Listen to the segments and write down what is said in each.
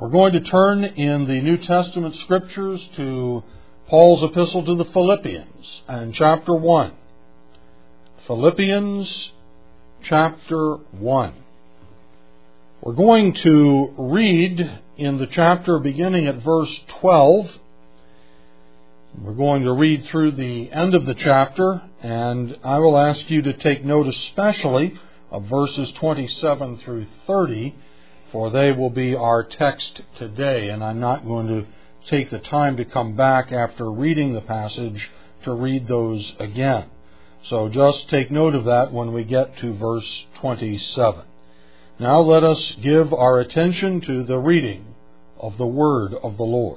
We're going to turn in the New Testament Scriptures to Paul's epistle to the Philippians and chapter 1. Philippians chapter 1. We're going to read in the chapter beginning at verse 12. We're going to read through the end of the chapter, and I will ask you to take note especially of verses 27 through 30, for they will be our text today, and I'm not going to take the time to come back after reading the passage to read those again. So just take note of that when we get to verse 27. Now let us give our attention to the reading of the word of the Lord.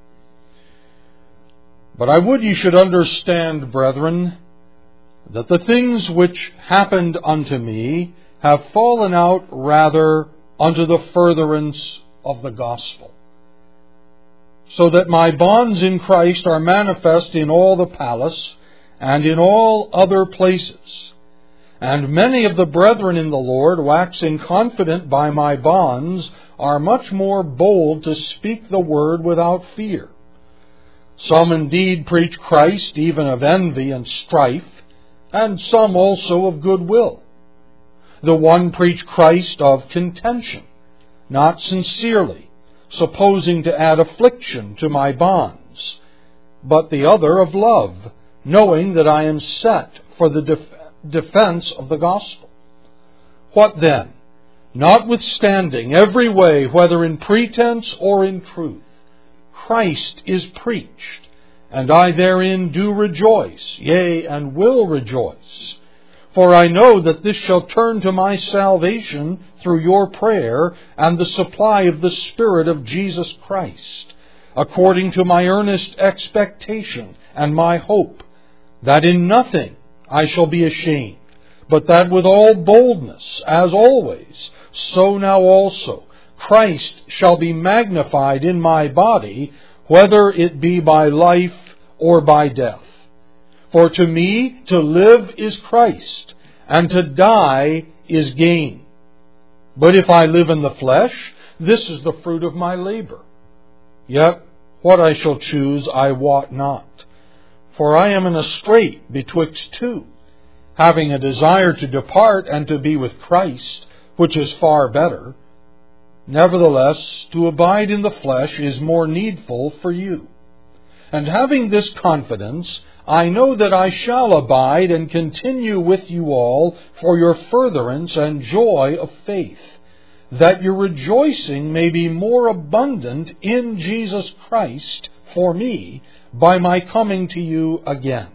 But I would ye should understand, brethren, that the things which happened unto me have fallen out rather unto the furtherance of the gospel, so that my bonds in Christ are manifest in all the palace and in all other places. And many of the brethren in the Lord, waxing confident by my bonds, are much more bold to speak the word without fear. Some indeed preach Christ, even of envy and strife, and some also of goodwill. The one preach Christ of contention, not sincerely, supposing to add affliction to my bonds, but the other of love, knowing that I am set for the defense of the gospel. What then? Notwithstanding every way, whether in pretense or in truth, Christ is preached, and I therein do rejoice, yea, and will rejoice. For I know that this shall turn to my salvation through your prayer and the supply of the Spirit of Jesus Christ, according to my earnest expectation and my hope, that in nothing I shall be ashamed, but that with all boldness, as always, so now also, Christ shall be magnified in my body, whether it be by life or by death. For to me to live is Christ, and to die is gain. But if I live in the flesh, this is the fruit of my labor. Yet what I shall choose I wot not. For I am in a strait betwixt two, having a desire to depart and to be with Christ, which is far better. Nevertheless, to abide in the flesh is more needful for you. And having this confidence, I know that I shall abide and continue with you all for your furtherance and joy of faith, that your rejoicing may be more abundant in Jesus Christ for me by my coming to you again.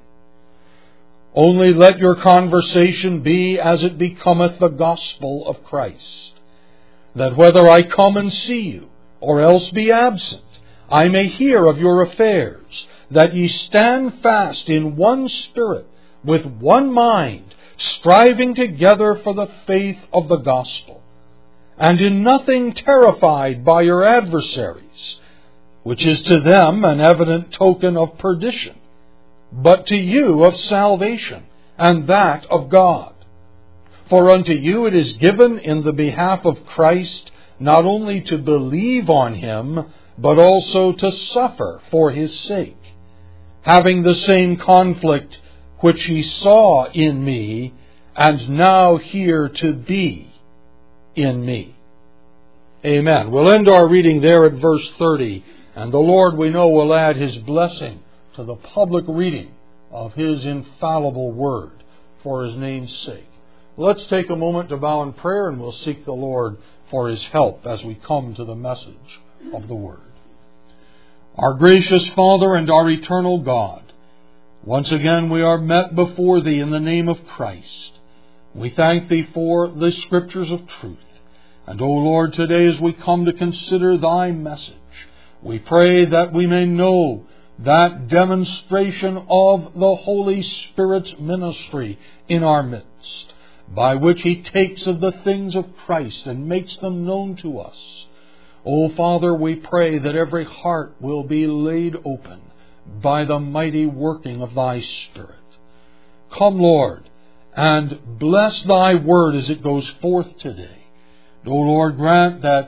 Only let your conversation be as it becometh the gospel of Christ, that whether I come and see you, or else be absent, I may hear of your affairs, that ye stand fast in one spirit, with one mind, striving together for the faith of the gospel, and in nothing terrified by your adversaries, which is to them an evident token of perdition, but to you of salvation, and that of God. For unto you it is given in the behalf of Christ not only to believe on him, but also to suffer for his sake, having the same conflict which ye saw in me, and now hear to be in me. Amen. We'll end our reading there at verse 30, and the Lord, we know, will add his blessing to the public reading of his infallible word for his name's sake. Let's take a moment to bow in prayer, and we'll seek the Lord for his help as we come to the message of the word. Our gracious Father and our eternal God, once again we are met before thee in the name of Christ. We thank thee for the scriptures of truth. And, O Lord, today as we come to consider thy message, we pray that we may know that demonstration of the Holy Spirit's ministry in our midst, by which he takes of the things of Christ and makes them known to us. O Father, we pray that every heart will be laid open by the mighty working of thy Spirit. Come, Lord, and bless thy word as it goes forth today. O Lord, grant that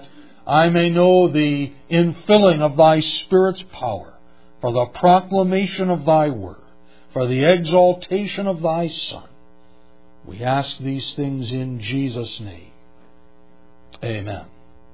I may know the infilling of Thy Spirit's power, for the proclamation of Thy word, for the exaltation of Thy Son. We ask these things in Jesus' name. Amen.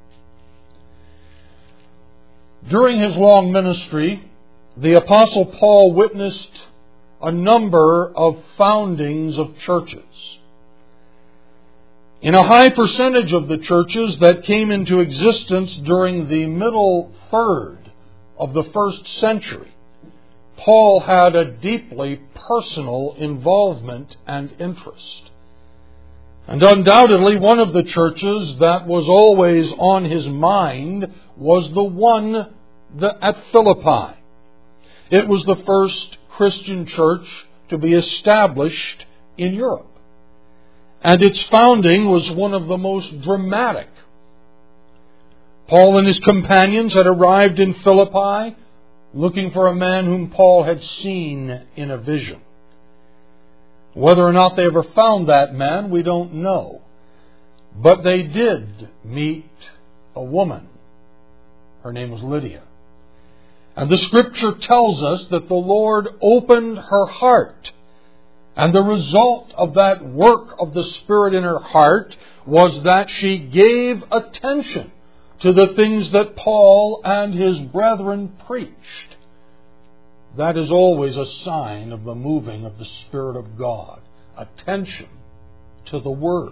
During his long ministry, the Apostle Paul witnessed a number of foundings of churches. In a high percentage of the churches that came into existence during the middle third of the first century, Paul had a deeply personal involvement and interest. And undoubtedly, one of the churches that was always on his mind was the one at Philippi. It was the first Christian church to be established in Europe. And its founding was one of the most dramatic. Paul and his companions had arrived in Philippi looking for a man whom Paul had seen in a vision. Whether or not they ever found that man, we don't know. But they did meet a woman. Her name was Lydia. And the Scripture tells us that the Lord opened her heart. And the result of that work of the Spirit in her heart was that she gave attention to the things that Paul and his brethren preached. That is always a sign of the moving of the Spirit of God. Attention to the Word.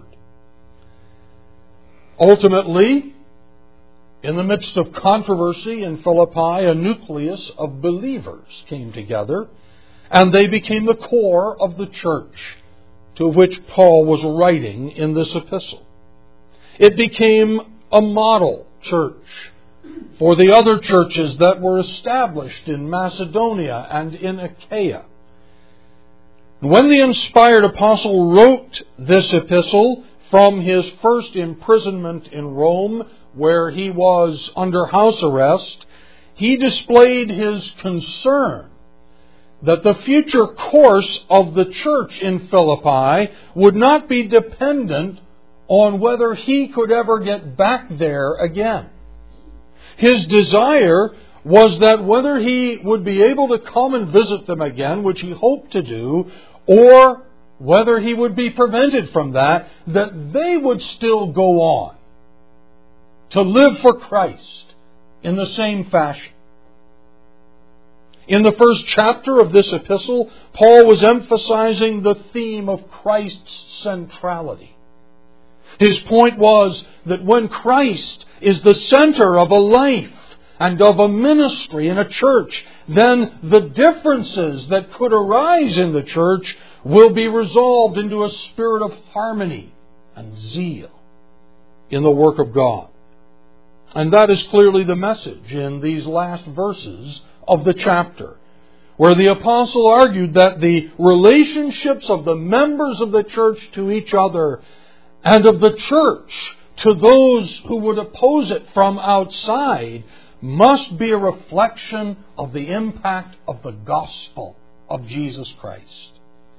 Ultimately, in the midst of controversy in Philippi, a nucleus of believers came together, and they became the core of the church to which Paul was writing in this epistle. It became a model church for the other churches that were established in Macedonia and in Achaia. When the inspired apostle wrote this epistle from his first imprisonment in Rome, where he was under house arrest, he displayed his concern that the future course of the church in Philippi would not be dependent on whether he could ever get back there again. His desire was that whether he would be able to come and visit them again, which he hoped to do, or whether he would be prevented from that they would still go on to live for Christ in the same fashion. In the first chapter of this epistle, Paul was emphasizing the theme of Christ's centrality. His point was that when Christ is the center of a life and of a ministry in a church, then the differences that could arise in the church will be resolved into a spirit of harmony and zeal in the work of God. And that is clearly the message in these last verses of the chapter, where the apostle argued that the relationships of the members of the church to each other and of the church to those who would oppose it from outside must be a reflection of the impact of the gospel of Jesus Christ.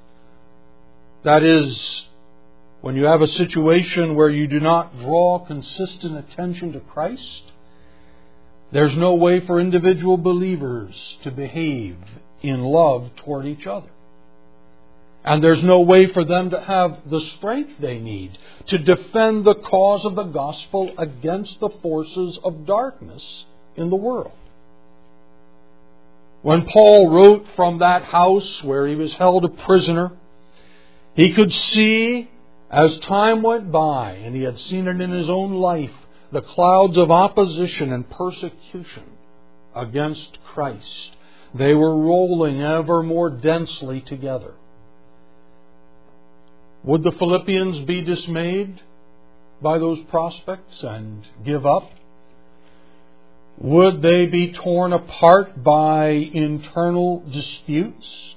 That is, when you have a situation where you do not draw consistent attention to Christ, there's no way for individual believers to behave in love toward each other. And there's no way for them to have the strength they need to defend the cause of the gospel against the forces of darkness in the world. When Paul wrote from that house where he was held a prisoner, he could see, as time went by, and he had seen it in his own life, the clouds of opposition and persecution against Christ. They were rolling ever more densely together. Would the Philippians be dismayed by those prospects and give up? Would they be torn apart by internal disputes?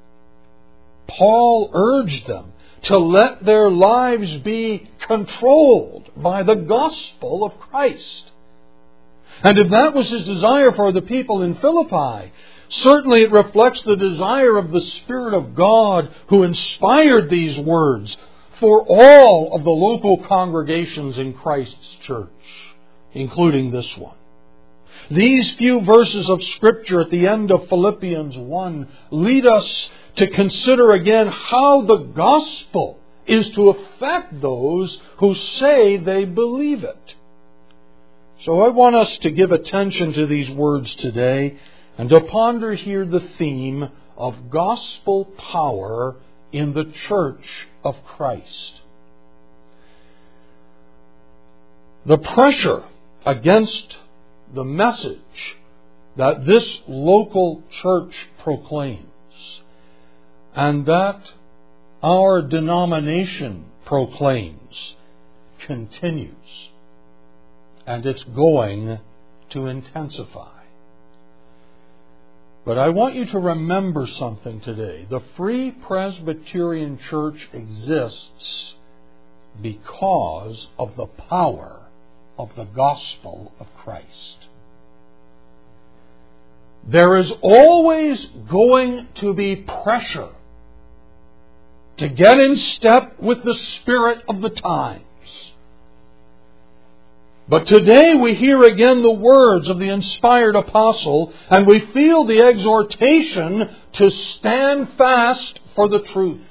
Paul urged them to let their lives be controlled by the gospel of Christ. And if that was his desire for the people in Philippi, certainly it reflects the desire of the Spirit of God who inspired these words for all of the local congregations in Christ's church. including this one. These few verses of Scripture at the end of Philippians 1 lead us to consider again how the gospel is to affect those who say they believe it. So I want us to give attention to these words today and to ponder here the theme of gospel power in the Church of Christ. The pressure against the message that this local church proclaims and that our denomination proclaims continues, and it's going to intensify. But I want you to remember something today. The Free Presbyterian Church exists because of the power of the gospel of Christ. There is always going to be pressure to get in step with the spirit of the times. But today we hear again the words of the inspired apostle, and we feel the exhortation to stand fast for the truth.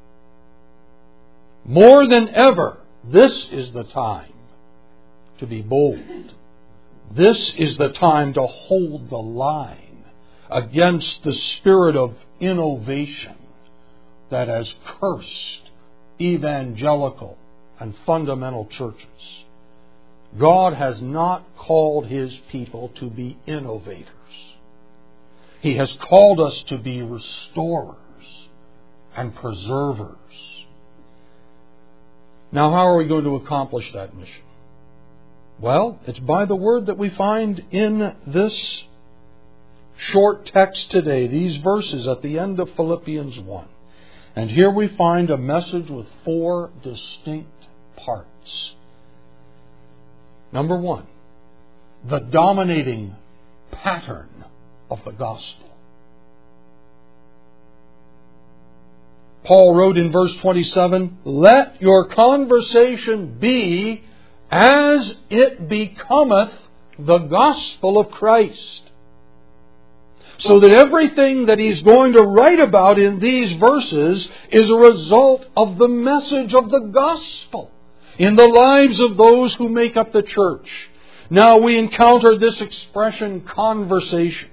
More than ever, this is the time to be bold. This is the time to hold the line against the spirit of innovation that has cursed evangelical and fundamental churches. God has not called His people to be innovators. He has called us to be restorers and preservers. Now, how are we going to accomplish that mission? Well, it's by the word that we find in this short text today, these verses at the end of Philippians 1. And here we find a message with 4 distinct parts. Number 1, the dominating pattern of the gospel. Paul wrote in verse 27, "Let your conversation be as it becometh the gospel of Christ." So that everything that he's going to write about in these verses is a result of the message of the gospel in the lives of those who make up the church. Now we encounter this expression, conversation.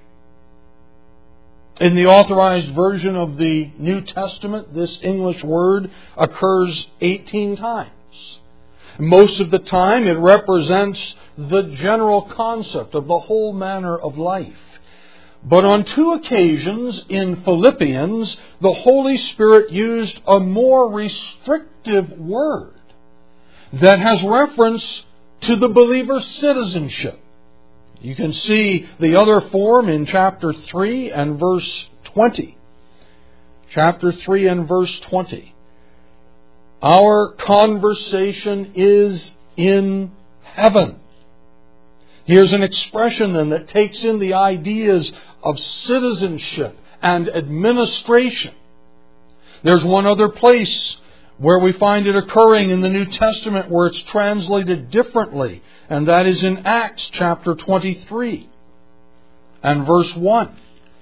In the Authorized Version of the New Testament, this English word occurs 18 times. Most of the time it represents the general concept of the whole manner of life. But on 2 occasions in Philippians, the Holy Spirit used a more restrictive word that has reference to the believer's citizenship. You can see the other form in chapter 3 and verse 20. Chapter 3 and verse 20. Our conversation is in heaven. Here's an expression then that takes in the ideas of citizenship and administration. There's one other place where we find it occurring in the New Testament where it's translated differently, and that is in Acts chapter 23 and verse 1.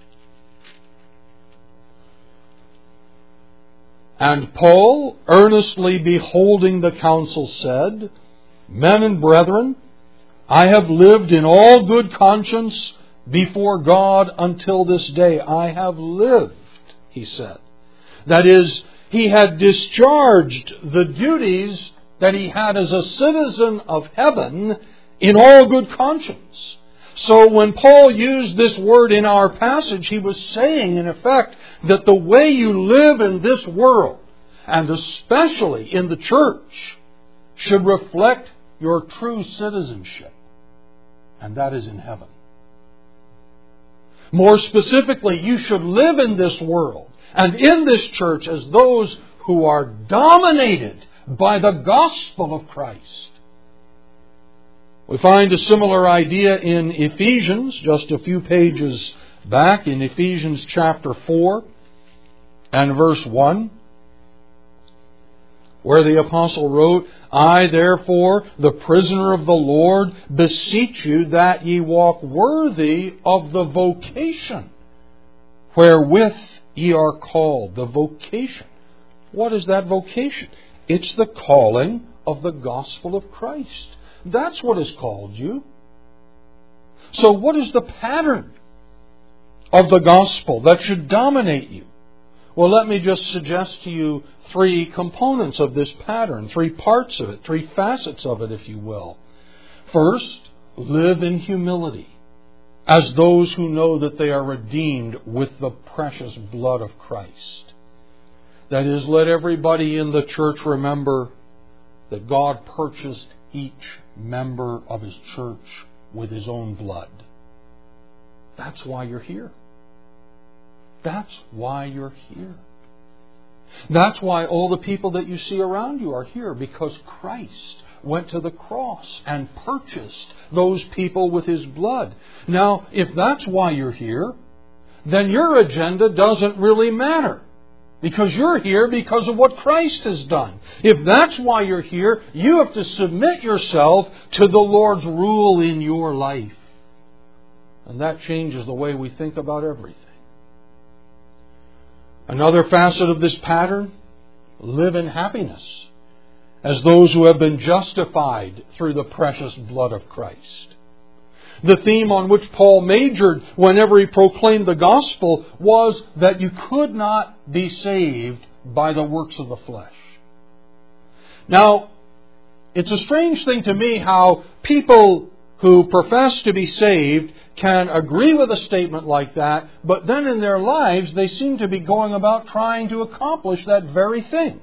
"And Paul, earnestly beholding the council, said, Men and brethren, I have lived in all good conscience before God until this day." I have lived, he said. That is, he had discharged the duties that he had as a citizen of heaven in all good conscience. So when Paul used this word in our passage, he was saying, in effect, that the way you live in this world, and especially in the church, should reflect your true citizenship. And that is in heaven. More specifically, you should live in this world and in this church as those who are dominated by the gospel of Christ. We find a similar idea in Ephesians, just a few pages back, in Ephesians chapter 4 and verse 1, where the apostle wrote, I therefore, the prisoner of the Lord, beseech you that ye walk worthy of the vocation wherewith ye are called. The vocation. What is that vocation? It's the calling of the gospel of Christ. That's what has called you. So what is the pattern of the gospel that should dominate you? Well, let me just suggest to you 3 components of this pattern, 3 parts of it, 3 facets of it, if you will. First, live in humility, as those who know that they are redeemed with the precious blood of Christ. That is, let everybody in the church remember that God purchased each member of His church with His own blood. That's why you're here. That's why you're here. That's why all the people that you see around you are here, because Christ went to the cross and purchased those people with His blood. Now, if that's why you're here, then your agenda doesn't really matter, because you're here because of what Christ has done. If that's why you're here, you have to submit yourself to the Lord's rule in your life. And that changes the way we think about everything. Another facet of this pattern, live in happiness, as those who have been justified through the precious blood of Christ. The theme on which Paul majored whenever he proclaimed the gospel was that you could not be saved by the works of the flesh. Now, it's a strange thing to me how people who profess to be saved can agree with a statement like that, but then in their lives they seem to be going about trying to accomplish that very thing.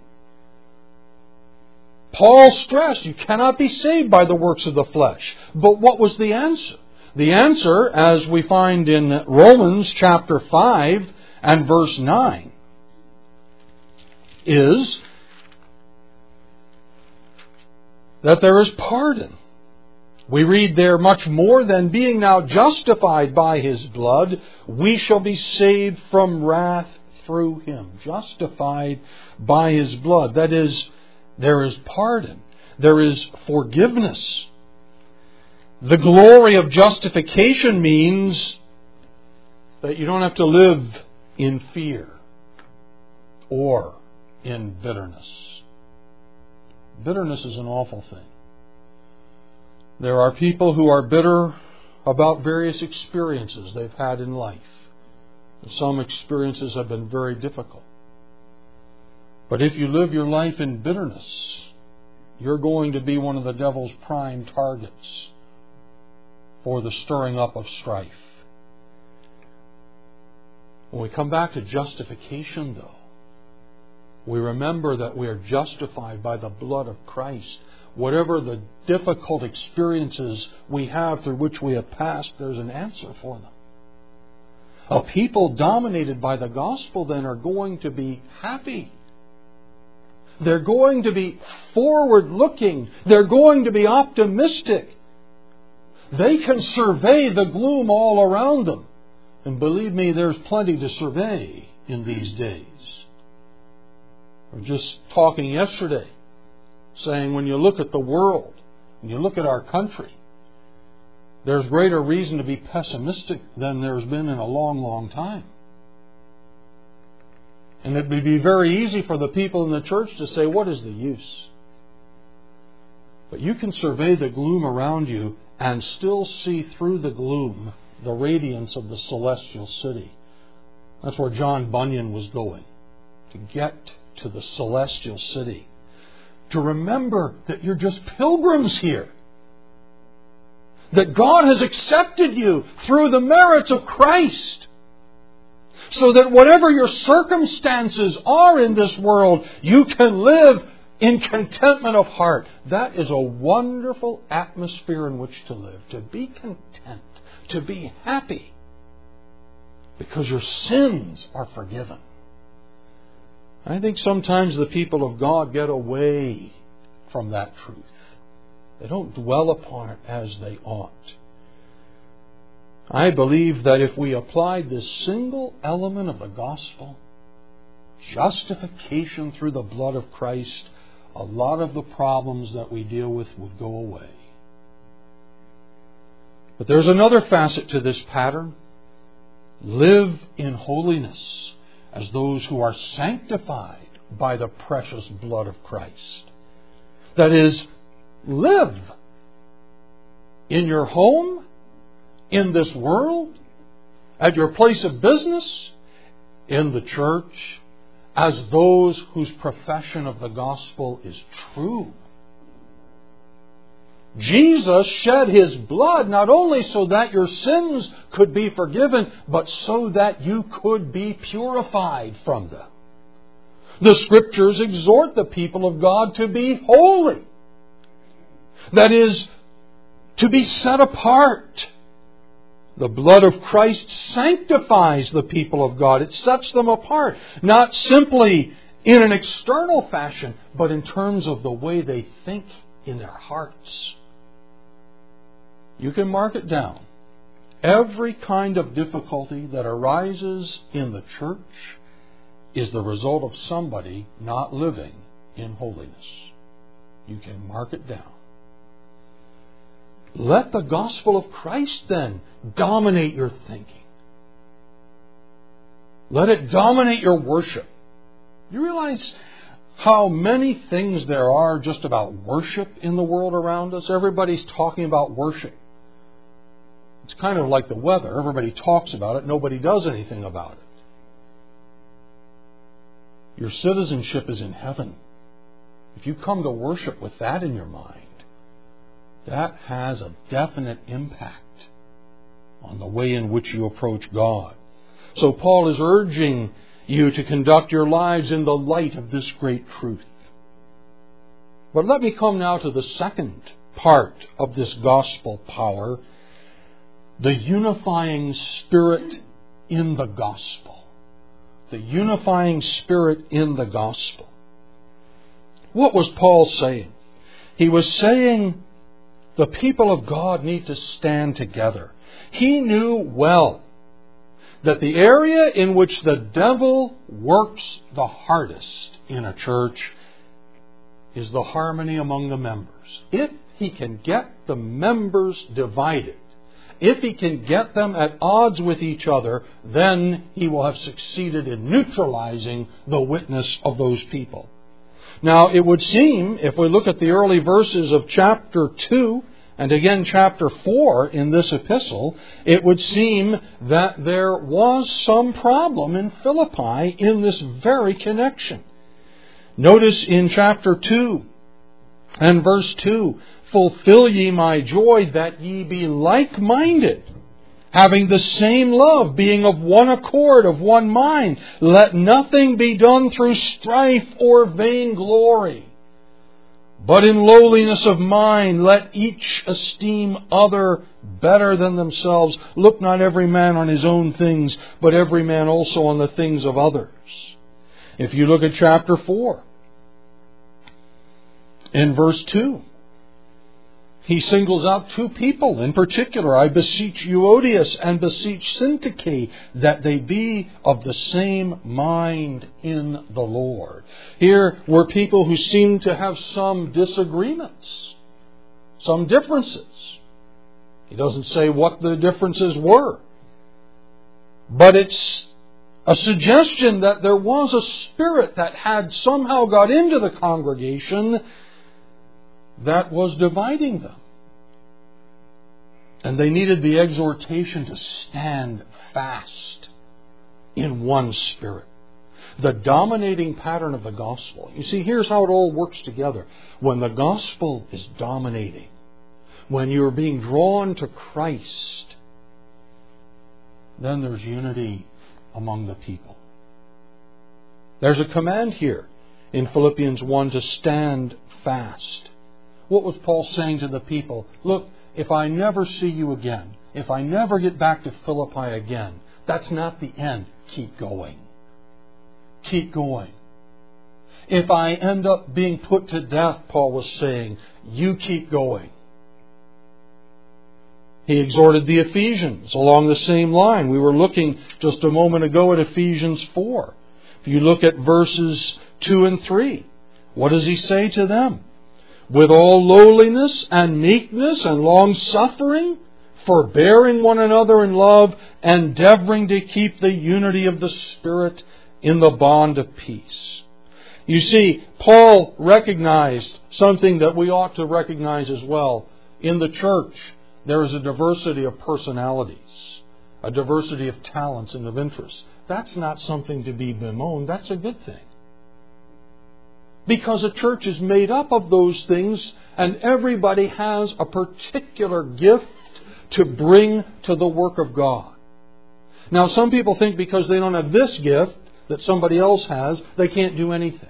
Paul stressed you cannot be saved by the works of the flesh. But what was the answer? The answer, as we find in Romans chapter 5 and verse 9, is that there is pardon. We read there, much more than being now justified by His blood, we shall be saved from wrath through Him. Justified by His blood. That is, there is pardon. There is forgiveness. The glory of justification means that you don't have to live in fear or in bitterness. Bitterness is an awful thing. There are people who are bitter about various experiences they've had in life. And some experiences have been very difficult. But if you live your life in bitterness, you're going to be one of the devil's prime targets for the stirring up of strife. When we come back to justification, though, we remember that we are justified by the blood of Christ. Whatever the difficult experiences we have through which we have passed, there's an answer for them. A people dominated by the gospel then are going to be happy. They're going to be forward-looking. They're going to be optimistic. They can survey the gloom all around them. And believe me, there's plenty to survey in these days. We were just talking yesterday, saying when you look at the world, when you look at our country, there's greater reason to be pessimistic than there's been in a long, long time. And it would be very easy for the people in the church to say, what is the use? But you can survey the gloom around you and still see through the gloom the radiance of the celestial city. That's where John Bunyan was going, to get to the celestial city. To remember that you're just pilgrims here. That God has accepted you through the merits of Christ. So that whatever your circumstances are in this world, you can live in contentment of heart. That is a wonderful atmosphere in which to live. To be content. To be happy. Because your sins are forgiven. I think sometimes the people of God get away from that truth. They don't dwell upon it as they ought. I believe that if we applied this single element of the gospel, justification through the blood of Christ, a lot of the problems that we deal with would go away. But there's another facet to this pattern. Live in holiness as those who are sanctified by the precious blood of Christ. That is, live in your home, in this world, at your place of business, in the church, as those whose profession of the gospel is true. Jesus shed His blood not only so that your sins could be forgiven, but so that you could be purified from them. The Scriptures exhort the people of God to be holy. That is, to be set apart. The blood of Christ sanctifies the people of God. It sets them apart, not simply in an external fashion, but in terms of the way they think in their hearts. You can mark it down. Every kind of difficulty that arises in the church is the result of somebody not living in holiness. You can mark it down. Let the gospel of Christ then dominate your thinking. Let it dominate your worship. You realize how many things there are just about worship in the world around us? Everybody's talking about worship. It's kind of like the weather. Everybody talks about it. Nobody does anything about it. Your citizenship is in heaven. If you come to worship with that in your mind, that has a definite impact on the way in which you approach God. So Paul is urging you to conduct your lives in the light of this great truth. But let me come now to the second part of this gospel power, the unifying spirit in the gospel. The unifying spirit in the gospel. What was Paul saying? He was saying the people of God need to stand together. He knew well that the area in which the devil works the hardest in a church is the harmony among the members. If he can get the members divided, if he can get them at odds with each other, then he will have succeeded in neutralizing the witness of those people. Now, it would seem, if we look at the early verses of chapter 2, and again chapter 4 in this epistle, it would seem that there was some problem in Philippi in this very connection. Notice in chapter 2 and verse 2, "Fulfill ye my joy, that ye be like-minded, having the same love, being of one accord, of one mind. Let nothing be done through strife or vainglory, but in lowliness of mind, let each esteem other better than themselves. Look not every man on his own things, but every man also on the things of others." If you look at chapter 4, in verse 2, he singles out two people in particular. "I beseech Euodias and beseech Syntyche that they be of the same mind in the Lord." Here were people who seemed to have some disagreements, some differences. He doesn't say what the differences were, but it's a suggestion that there was a spirit that had somehow got into the congregation that was dividing them. And they needed the exhortation to stand fast in one spirit. The dominating pattern of the gospel. You see, here's how it all works together. When the gospel is dominating, when you're being drawn to Christ, then there's unity among the people. There's a command here in Philippians 1 to stand fast. What was Paul saying to the people? Look, if I never see you again, if I never get back to Philippi again, that's not the end. Keep going. Keep going. If I end up being put to death, Paul was saying, you keep going. He exhorted the Ephesians along the same line. We were looking just a moment ago at Ephesians 4. If you look at verses 2 and 3, What does he say to them? With all lowliness and meekness and long-suffering, forbearing one another in love, endeavoring to keep the unity of the Spirit in the bond of peace. You see, Paul recognized something that we ought to recognize as well. In the church, there is a diversity of personalities, a diversity of talents and of interests. That's not something to be bemoaned. That's a good thing. Because a church is made up of those things, and everybody has a particular gift to bring to the work of God. Now, some people think because they don't have this gift that somebody else has, they can't do anything.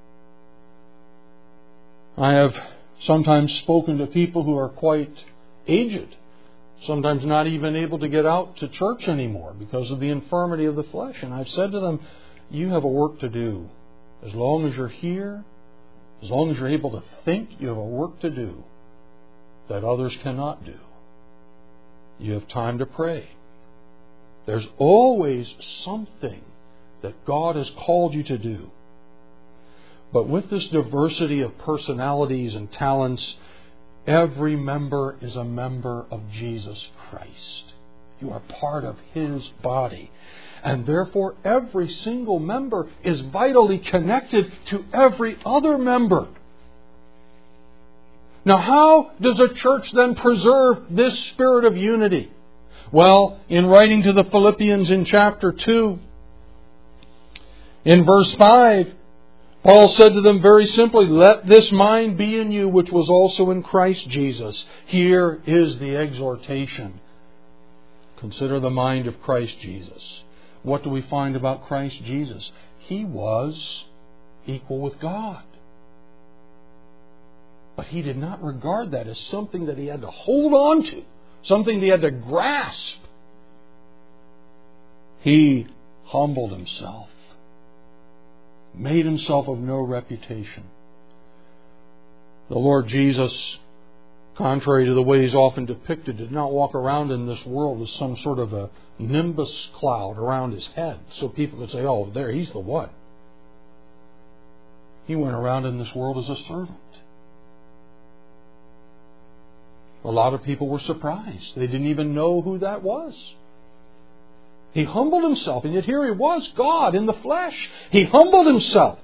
I have sometimes spoken to people who are quite aged, sometimes not even able to get out to church anymore because of the infirmity of the flesh. And I've said to them, you have a work to do. As long as you're here, as long as you're able to think, you have a work to do that others cannot do. You have time to pray. There's always something that God has called you to do. But with this diversity of personalities and talents, every member is a member of Jesus Christ. You are part of His body. And therefore, every single member is vitally connected to every other member. Now, how does a church then preserve this spirit of unity? Well, in writing to the Philippians in chapter 2, in verse 5, Paul said to them very simply, let this mind be in you which was also in Christ Jesus. Here is the exhortation. Consider the mind of Christ Jesus. What do we find about Christ Jesus? He was equal with God. But He did not regard that as something that He had to hold on to, something He had to grasp. He humbled Himself, made Himself of no reputation. The Lord Jesus, contrary to the way He's often depicted, did not walk around in this world as some sort of a nimbus cloud around His head so people could say, oh, there, He's the one. He went around in this world as a servant. A lot of people were surprised. They didn't even know who that was. He humbled Himself, and yet here He was, God in the flesh. He humbled Himself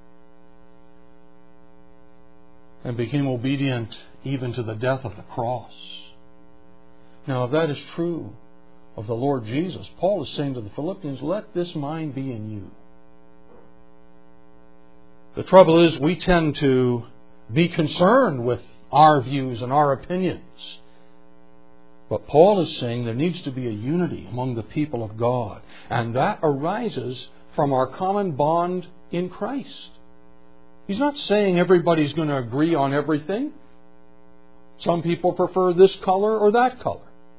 and became obedient even to the death of the cross. Now, if that is true of the Lord Jesus, Paul is saying to the Philippians, let this mind be in you. The trouble is, we tend to be concerned with our views and our opinions. But Paul is saying there needs to be a unity among the people of God. And that arises from our common bond in Christ. He's not saying everybody's going to agree on everything. Some people prefer this color or that color.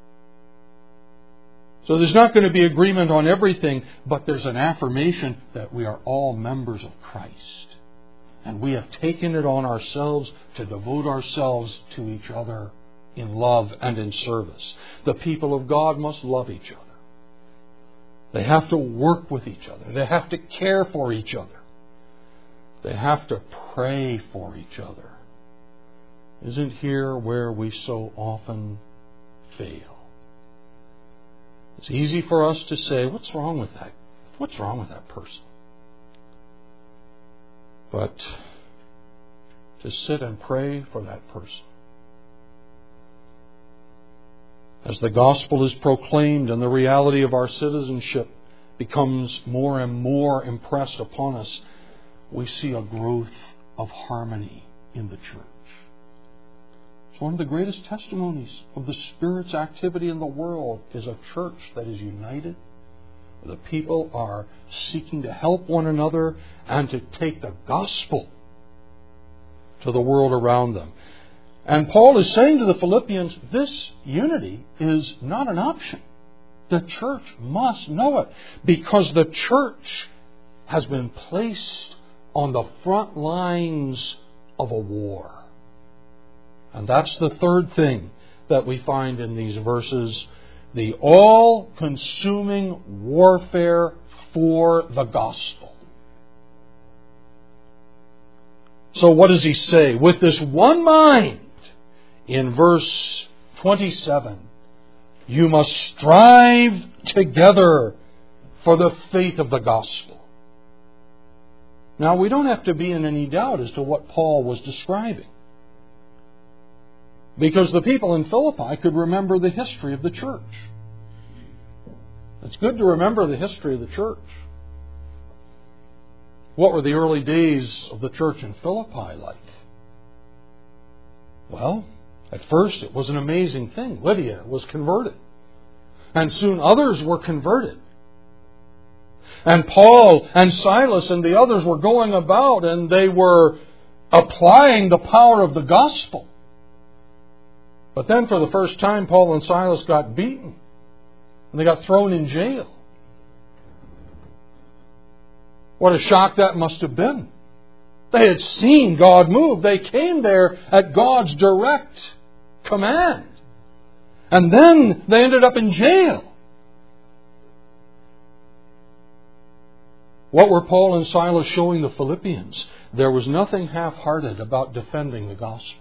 So there's not going to be agreement on everything, but there's an affirmation that we are all members of Christ. And we have taken it on ourselves to devote ourselves to each other in love and in service. The people of God must love each other. They have to work with each other. They have to care for each other. They have to pray for each other. Isn't here where we so often fail? It's easy for us to say, what's wrong with that? What's wrong with that person? But to sit and pray for that person. As the gospel is proclaimed and the reality of our citizenship becomes more and more impressed upon us, we see a growth of harmony in the church. It's one of the greatest testimonies of the Spirit's activity in the world is a church that is united. The people are seeking to help one another and to take the gospel to the world around them. And Paul is saying to the Philippians, this unity is not an option. The church must know it because the church has been placed on the front lines of a war. And that's the third thing that we find in these verses. The all-consuming warfare for the gospel. So what does he say? With this one mind, in verse 27, you must strive together for the faith of the gospel. Now, we don't have to be in any doubt as to what Paul was describing, because the people in Philippi could remember the history of the church. It's good to remember the history of the church. What were the early days of the church in Philippi like? Well, at first it was an amazing thing. Lydia was converted. And soon others were converted. And Paul and Silas and the others were going about and they were applying the power of the gospel. But then for the first time, Paul and Silas got beaten. And they got thrown in jail. What a shock that must have been. They had seen God move. They came there at God's direct command. And then they ended up in jail. What were Paul and Silas showing the Philippians? There was nothing half-hearted about defending the gospel.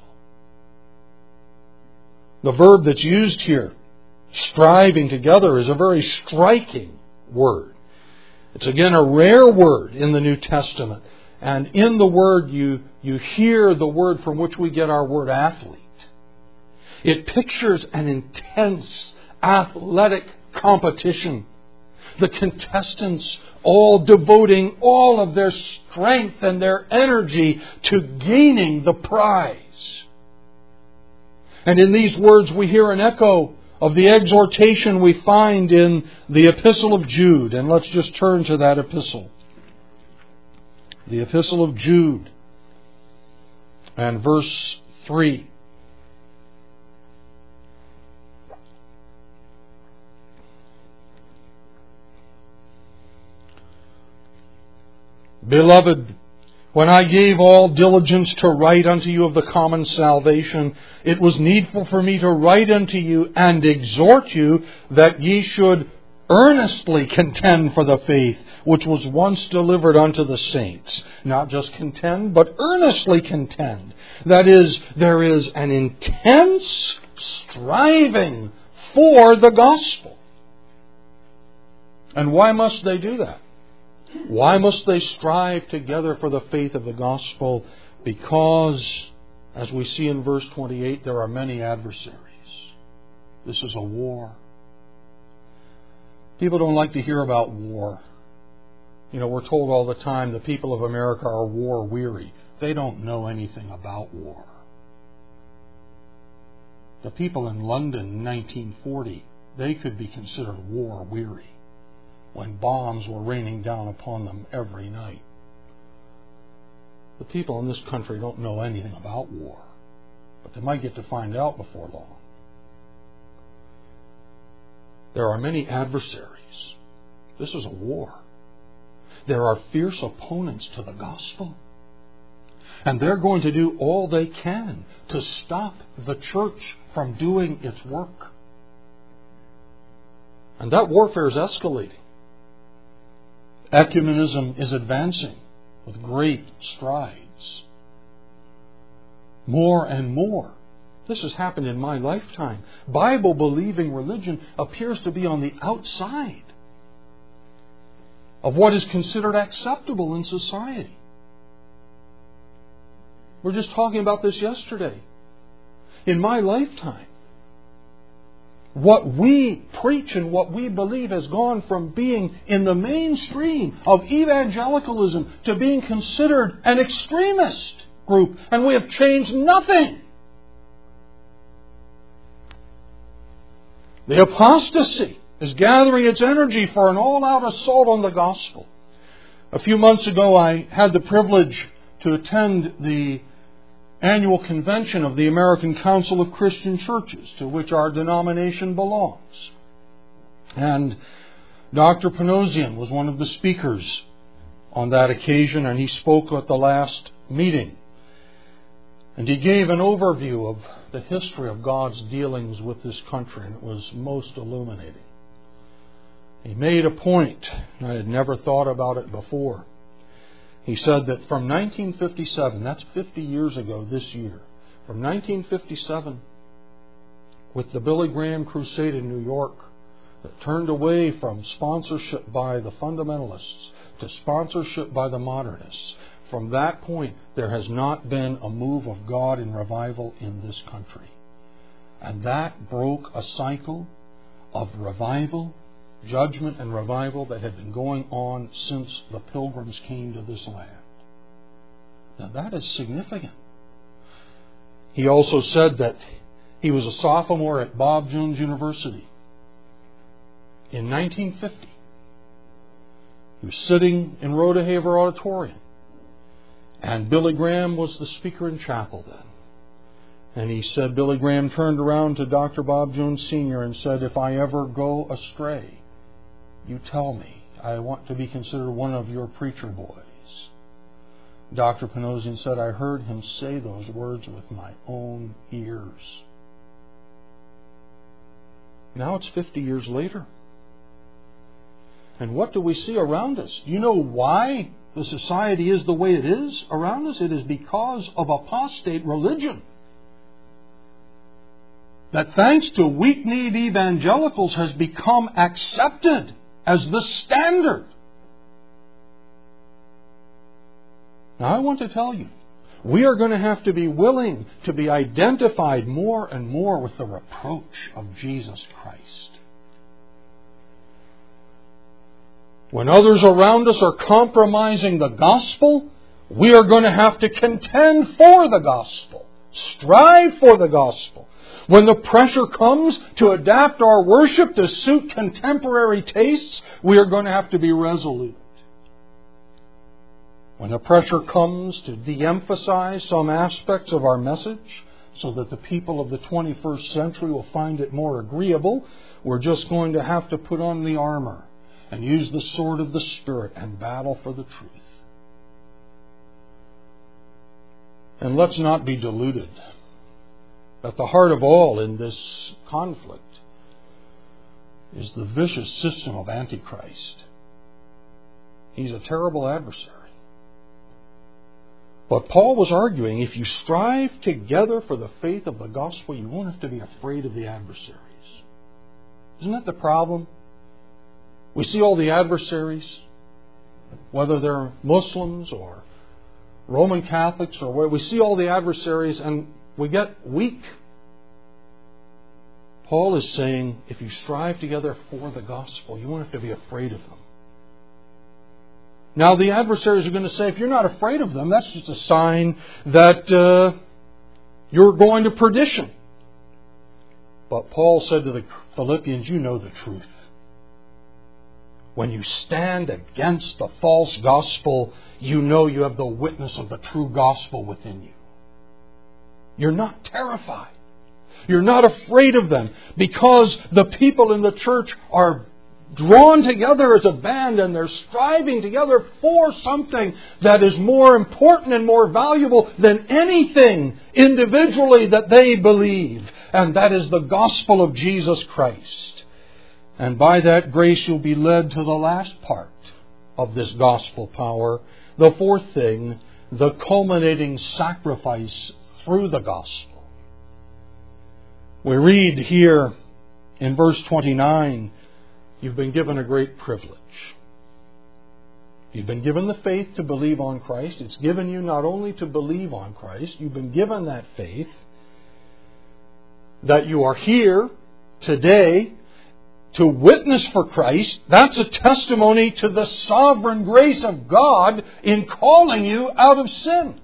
The verb that's used here, striving together, is a very striking word. It's again a rare word in the New Testament. And in the word you hear the word from which we get our word athlete. It pictures an intense athletic competition. The contestants all devoting all of their strength and their energy to gaining the prize. And in these words we hear an echo of the exhortation we find in the Epistle of Jude. And let's just turn to that epistle. The Epistle of Jude and verse 3. Beloved, when I gave all diligence to write unto you of the common salvation, it was needful for me to write unto you and exhort you that ye should earnestly contend for the faith which was once delivered unto the saints. Not just contend, but earnestly contend. That is, there is an intense striving for the gospel. And why must they do that? Why must they strive together for the faith of the gospel? Because, as we see in verse 28, there are many adversaries. This is a war. People don't like to hear about war. You know, we're told all the time the people of America are war weary. They don't know anything about war. The people in London in 1940, they could be considered war weary when bombs were raining down upon them every night. The people in this country don't know anything about war, but they might get to find out before long. There are many adversaries. This is a war. There are fierce opponents to the gospel. And they're going to do all they can to stop the church from doing its work. And that warfare is escalating. Ecumenism is advancing with great strides. More and more. This has happened in my lifetime. Bible-believing religion appears to be on the outside of what is considered acceptable in society. We're just talking about this yesterday. In my lifetime, what we preach and what we believe has gone from being in the mainstream of evangelicalism to being considered an extremist group. And we have changed nothing. The apostasy is gathering its energy for an all-out assault on the gospel. A few months ago, I had the privilege to attend the annual convention of the American Council of Christian Churches, to which our denomination belongs. And Dr. Panosian was one of the speakers on that occasion, and he spoke at the last meeting. And he gave an overview of the history of God's dealings with this country, and it was most illuminating. He made a point, and I had never thought about it before, He said that from 1957, that's 50 years ago this year, from 1957, with the Billy Graham crusade in New York, that turned away from sponsorship by the fundamentalists to sponsorship by the modernists, from that point, there has not been a move of God in revival in this country. And that broke a cycle of revival, judgment and revival that had been going on since the Pilgrims came to this land. Now that is significant. He also said that he was a sophomore at Bob Jones University in 1950. He was sitting in Rhoda Haver Auditorium, and Billy Graham was the speaker in chapel then. And he said, Billy Graham turned around to Dr. Bob Jones Sr. and said, "If I ever go astray, you tell me. I want to be considered one of your preacher boys." Dr. Panosian said, "I heard him say those words with my own ears." Now it's 50 years later. And what do we see around us? You know why the society is the way it is around us? It is because of apostate religion. That thanks to weak-kneed evangelicals has become accepted as the standard. Now I want to tell you, we are going to have to be willing to be identified more and more with the reproach of Jesus Christ. When others around us are compromising the gospel, we are going to have to contend for the gospel, strive for the gospel. When the pressure comes to adapt our worship to suit contemporary tastes, we are going to have to be resolute. When the pressure comes to de-emphasize some aspects of our message so that the people of the 21st century will find it more agreeable, we're just going to have to put on the armor and use the sword of the Spirit and battle for the truth. And let's not be deluded. At the heart of all in this conflict is the vicious system of Antichrist. He's a terrible adversary. But Paul was arguing, if you strive together for the faith of the gospel, you won't have to be afraid of the adversaries. Isn't that the problem? We see all the adversaries, whether they're Muslims or Roman Catholics or where, we see all the adversaries and we get weak. Paul is saying, if you strive together for the gospel, you won't have to be afraid of them. Now the adversaries are going to say, if you're not afraid of them, that's just a sign that you're going to perdition. But Paul said to the Philippians, you know the truth. When you stand against the false gospel, you know you have the witness of the true gospel within you. You're not terrified. You're not afraid of them because the people in the church are drawn together as a band and they're striving together for something that is more important and more valuable than anything individually that they believe. And that is the gospel of Jesus Christ. And by that grace you'll be led to the last part of this gospel power. The fourth thing, the culminating sacrifice through the gospel. We read here in verse 29, you've been given a great privilege. You've been given the faith to believe on Christ. It's given you not only to believe on Christ, you've been given that faith, that you are here today to witness for Christ. That's a testimony to the sovereign grace of God in calling you out of sin,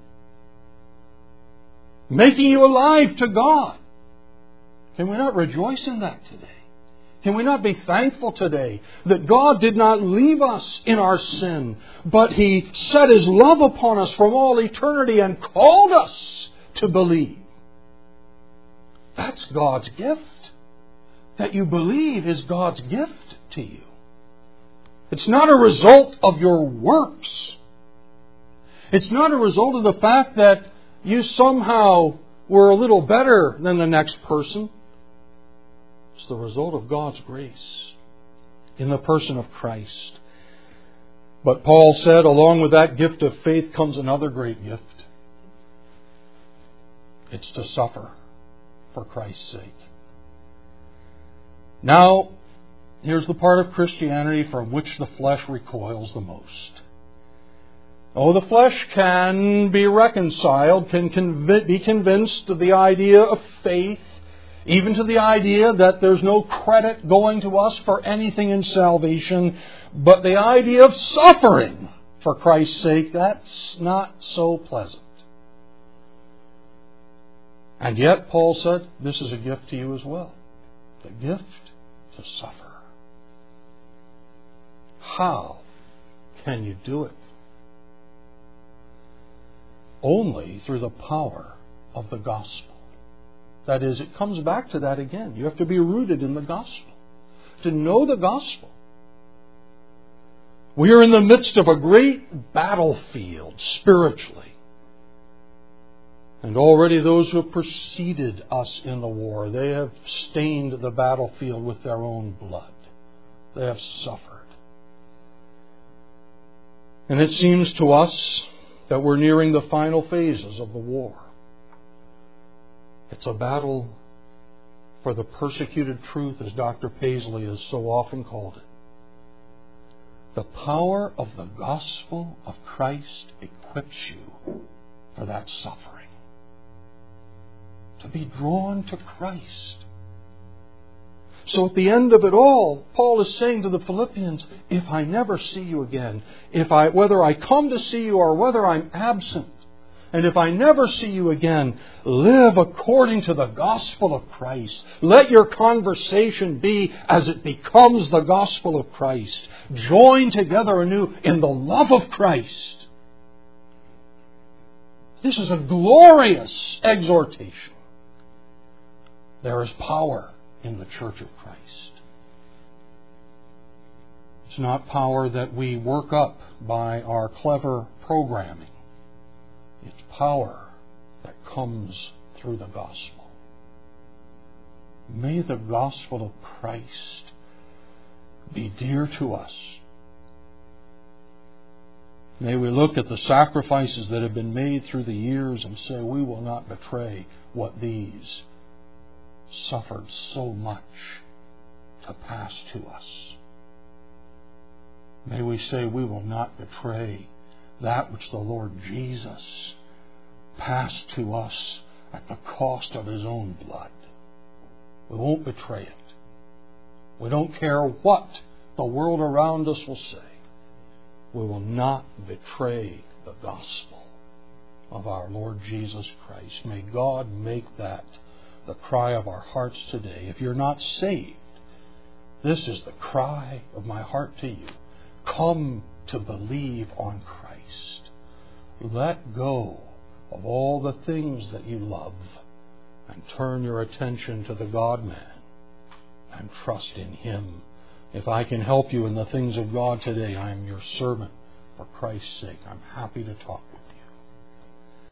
making you alive to God. Can we not rejoice in that today? Can we not be thankful today that God did not leave us in our sin, but He set His love upon us from all eternity and called us to believe? That's God's gift. That you believe is God's gift to you. It's not a result of your works. It's not a result of the fact that you somehow were a little better than the next person. It's the result of God's grace in the person of Christ. But Paul said, along with that gift of faith comes another great gift. It's to suffer for Christ's sake. Now, here's the part of Christianity from which the flesh recoils the most. Oh, the flesh can be reconciled, can be convinced of the idea of faith, even to the idea that there's no credit going to us for anything in salvation, but the idea of suffering for Christ's sake, that's not so pleasant. And yet, Paul said, this is a gift to you as well. The gift to suffer. How can you do it? Only through the power of the gospel. That is, it comes back to that again. You have to be rooted in the gospel. To know the gospel. We are in the midst of a great battlefield spiritually. And already those who have preceded us in the war, they have stained the battlefield with their own blood. They have suffered. And it seems to us that we're nearing the final phases of the war. It's a battle for the persecuted truth, as Dr. Paisley has so often called it. The power of the gospel of Christ equips you for that suffering. To be drawn to Christ. So at the end of it all, Paul is saying to the Philippians, if I never see you again, whether I come to see you or whether I'm absent, and if I never see you again, live according to the gospel of Christ. Let your conversation be as it becomes the gospel of Christ. Join together anew in the love of Christ. This is a glorious exhortation. There is power in the church of Christ. It's not power that we work up by our clever programming. It's power that comes through the gospel. May the gospel of Christ be dear to us. May we look at the sacrifices that have been made through the years and say, we will not betray what these suffered so much to pass to us. May we say we will not betray that which the Lord Jesus passed to us at the cost of His own blood. We won't betray it. We don't care what the world around us will say. We will not betray the gospel of our Lord Jesus Christ. May God make that the cry of our hearts today. If you're not saved, this is the cry of my heart to you. Come to believe on Christ. Let go of all the things that you love and turn your attention to the God-man and trust in Him. If I can help you in the things of God today, I am your servant for Christ's sake. I'm happy to talk